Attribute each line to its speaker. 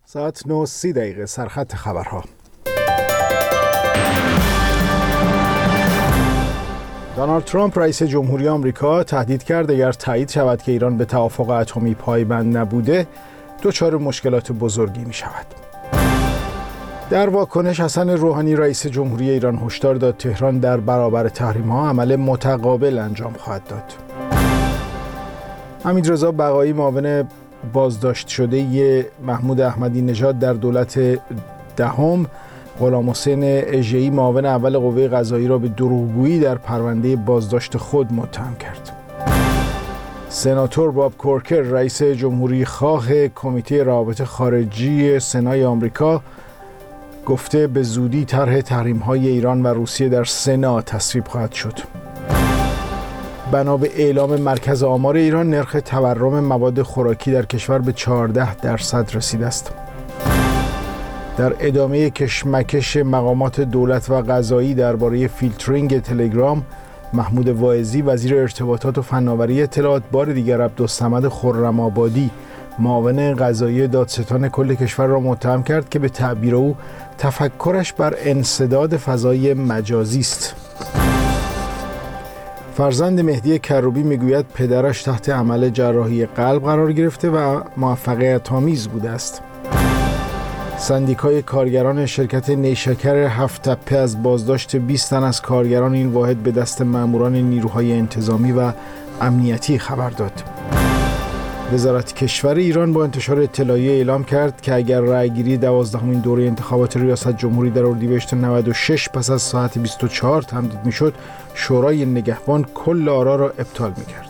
Speaker 1: ساعت 9:30 سرخط خبرها. دونالد ترامپ رئیس جمهوری آمریکا تهدید کرد اگر تایید شود که ایران به توافق اتمی پایبند نبوده دچار مشکلات بزرگی می شود. در واکنش حسن روحانی رئیس جمهوری ایران هشدار داد تهران در برابر تحریم‌ها عمل متقابل انجام خواهد داد. حمیدرضا بقایی معاون بازداشت شده محمود احمدی نژاد در دولت دهم، غلام حسین اژه‌ای معاون اول قوه قضاییه را به دروغگویی در پرونده بازداشت خود متهم کرد. سناتور باب کورکر رئیس جمهوری خواه کمیته روابط خارجی سنای آمریکا گفته به زودی طرح تحریم‌های ایران و روسیه در سنا تصویب خواهد شد. بنا به اعلام مرکز آمار ایران، نرخ تورم مواد خوراکی در کشور به 14% رسیده است. در ادامه کشمکش مقامات دولت و قضایی درباره فیلترینگ تلگرام، محمود واعظی وزیر ارتباطات و فناوری اطلاعات بار دیگر عبدالصمد خرم‌آبادی معاون قضایی دادستان کل کشور را متهم کرد که به تعبیر او تفکرش بر انسداد فضای مجازی است. فرزند مهدی کروبی میگوید پدرش تحت عمل جراحی قلب قرار گرفته و موفقیت آمیز بوده است. سندیکای کارگران شرکت نیشکر هفت تپه از بازداشت 20 تن از کارگران این واحد به دست ماموران نیروهای انتظامی و امنیتی خبر داد. وزارت کشور ایران با انتشار اطلاعیه اعلام کرد که اگر رأیگیری 12مین دوره انتخابات ریاست جمهوری در اردیبهشت 96 پس از ساعت 24 تمدید میشد، شورای نگهبان کل آرا را ابطال میکرد.